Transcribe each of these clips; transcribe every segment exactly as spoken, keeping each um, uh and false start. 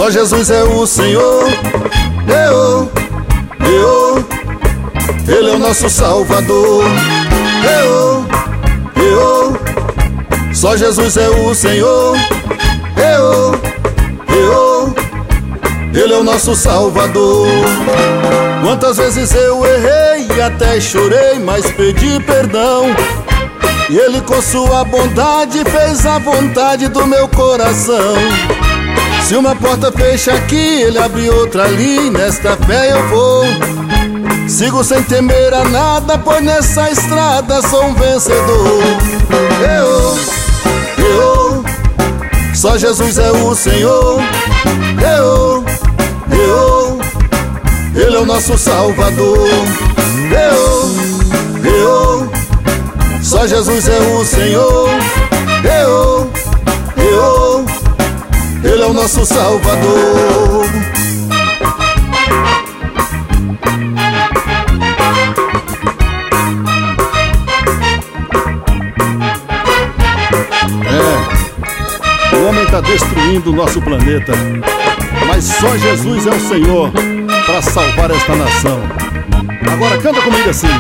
Só Jesus é o Senhor. Eu, eu, Ele é o nosso Salvador. Eu, eu, só Jesus é o Senhor. Eu, eu, Ele é o nosso Salvador. Quantas vezes eu errei e até chorei, mas pedi perdão. E Ele com sua bondade fez a vontade do meu coração. Se uma porta fecha aqui, Ele abre outra ali. Nesta fé eu vou, sigo sem temer a nada, pois nessa estrada sou um vencedor. Eu, eu, só Jesus é o Senhor. Eu, eu, Ele é o nosso Salvador. Eu, eu, só Jesus é o Senhor. Eu, eu, Ele é o nosso Salvador. É, o homem está destruindo o nosso planeta, mas só Jesus é o Senhor para salvar esta nação. Agora canta comigo assim.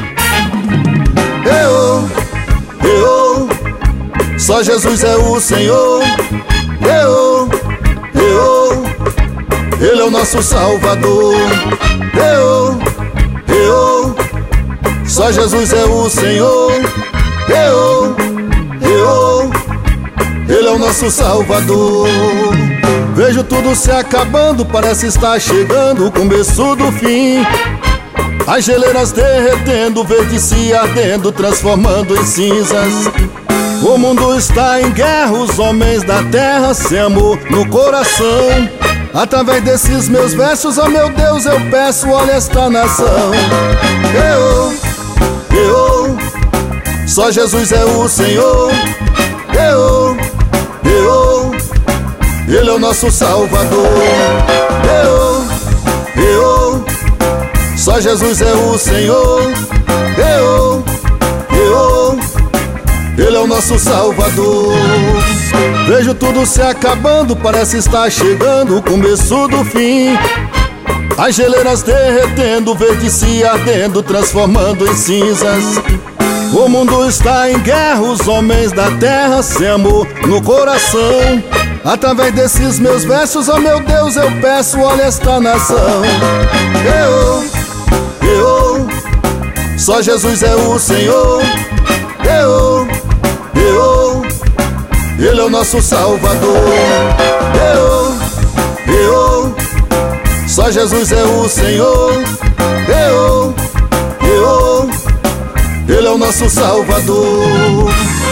Eu, eu, só Jesus é o Senhor. Eu, eu, Ele é o nosso Salvador. Eu, eu, só Jesus é o Senhor. Eu, eu, Ele é o nosso Salvador. Vejo tudo se acabando, parece estar chegando o começo do fim. As geleiras derretendo, verde se ardendo, transformando em cinzas. O mundo está em guerra, os homens da terra sem amor no coração. Através desses meus versos, oh meu Deus, eu peço, olha esta nação. Eu, eu, só Jesus é o Senhor. Eu, eu, Ele é o nosso Salvador. Eu, eu, só Jesus é o Senhor. Eu, eu, Ele é o nosso Salvador. Vejo tudo se acabando, parece estar chegando o começo do fim. As geleiras derretendo, verde se ardendo, transformando em cinzas. O mundo está em guerra, os homens da terra sem amor no coração. Através desses meus versos, oh meu Deus, eu peço, olha esta nação. Eu, eu, só Jesus é o Senhor. Eu, eu, Ele é o nosso Salvador. Eu, eu, só Jesus é o Senhor. Eu, eu, Ele é o nosso Salvador.